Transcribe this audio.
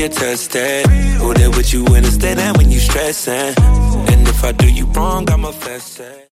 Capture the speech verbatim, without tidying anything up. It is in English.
get tested. Who there with you when it's dead and when you stressing? And if I do you wrong, I'ma fess it.